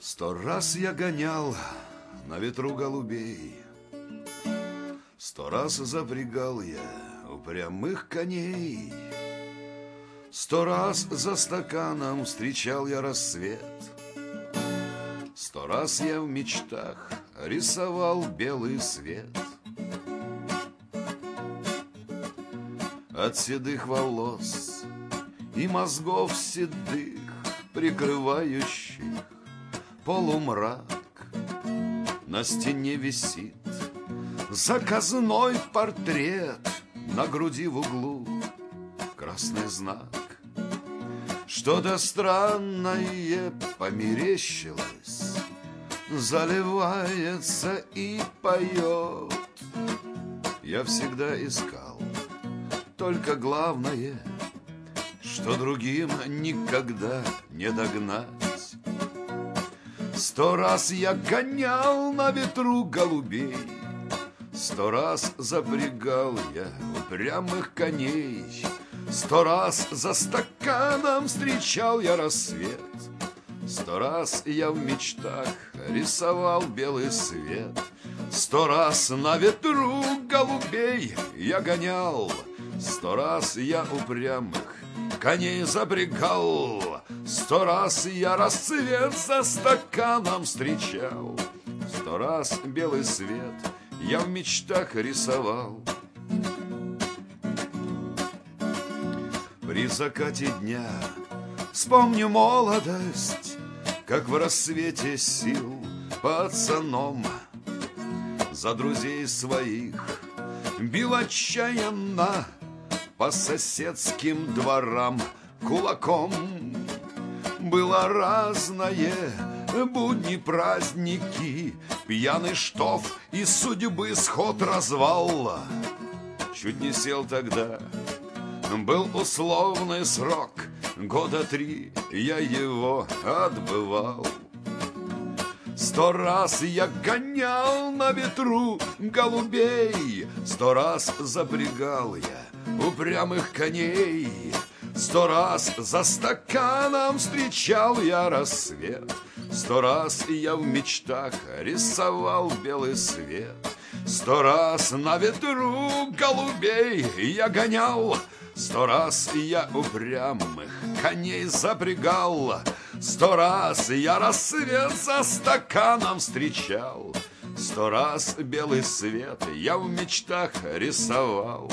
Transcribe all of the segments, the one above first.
100 раз я гонял на ветру голубей, 100 раз запрягал я упрямых коней, 100 раз за стаканом встречал я рассвет, 100 раз я в мечтах рисовал белый свет. От седых волос и мозгов седых, прикрывающих полумрак, на стене висит заказной портрет, на груди в углу красный знак. Что-то странное померещилось, заливается и поет. Я всегда искал только главное, что другим никогда не догнать. 100 раз я гонял на ветру голубей, 100 раз запрягал я упрямых коней, 100 раз за стаканом встречал я рассвет, 100 раз я в мечтах рисовал белый свет, 100 раз на ветру голубей я гонял, 100 раз я упрямых коней запрягал, 100 раз я рассвет за стаканом встречал, 100 раз белый свет я в мечтах рисовал. При закате дня вспомню молодость, как в рассвете сил пацаном за друзей своих бил отчаянно по соседским дворам кулаком. Было разное, будни, праздники, пьяный штоф и судьбы сход развал. Чуть не сел тогда, был условный срок, года 3 я его отбывал. 100 раз я гонял на ветру голубей, 100 раз запрягал я упрямых коней, 100 раз за стаканом встречал я рассвет, 100 раз я в мечтах рисовал белый свет, 100 раз на ветру голубей я гонял, 100 раз я упрямых коней запрягал, 100 раз я рассвет за стаканом встречал, 100 раз белый свет я в мечтах рисовал.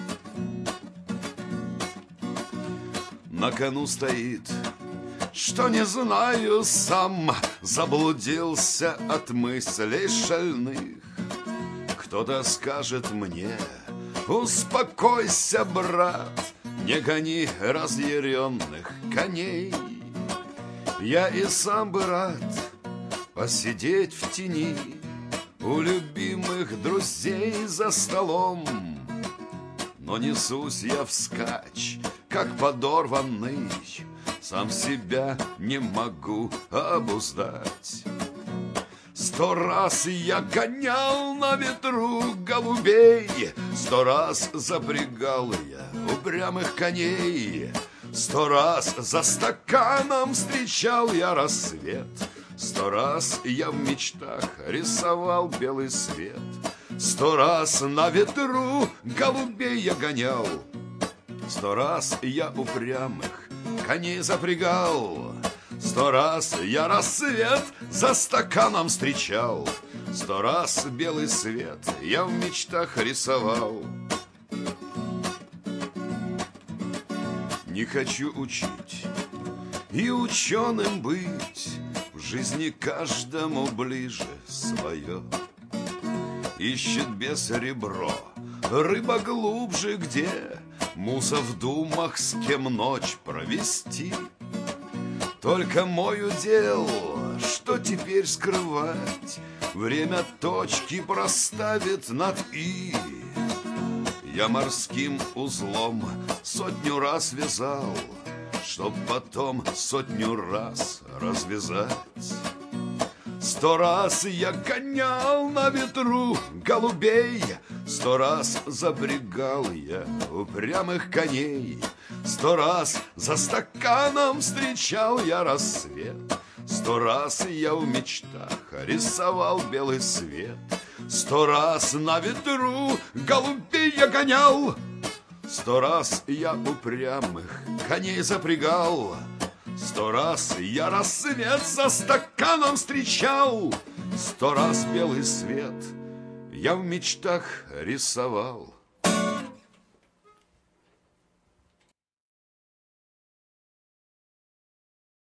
На кону стоит, что не знаю сам, заблудился от мыслей шальных. Кто-то скажет мне: успокойся, брат, не гони разъяренных коней. Я и сам бы рад посидеть в тени у любимых друзей за столом, но несусь я вскачь, как подорванный, сам себя не могу обуздать. 100 раз я гонял на ветру голубей, 100 раз запрягал я упрямых коней, 100 раз за стаканом встречал я рассвет, 100 раз я в мечтах рисовал белый свет, 100 раз на ветру голубей я гонял, 100 раз я упрямых коней запрягал, 100 раз я рассвет за стаканом встречал, 100 раз белый свет я в мечтах рисовал. Не хочу учить и ученым быть, в жизни каждому ближе свое. Ищет бес ребро, рыба глубже где, муза в думах, с кем ночь провести. Только мой удел, что теперь скрывать, время точки проставит над «и». Я морским узлом 100 раз вязал, чтоб потом 100 раз развязать. 100 раз я гонял на ветру голубей, 100 раз запрягал я упрямых коней, 100 раз за стаканом встречал я рассвет, 100 раз я в мечтах рисовал белый свет, 100 раз на ветру голубей я гонял, 100 раз я упрямых коней запрягал, 100 раз я рассвет за стаканом встречал, 100 раз белый свет я в мечтах рисовал.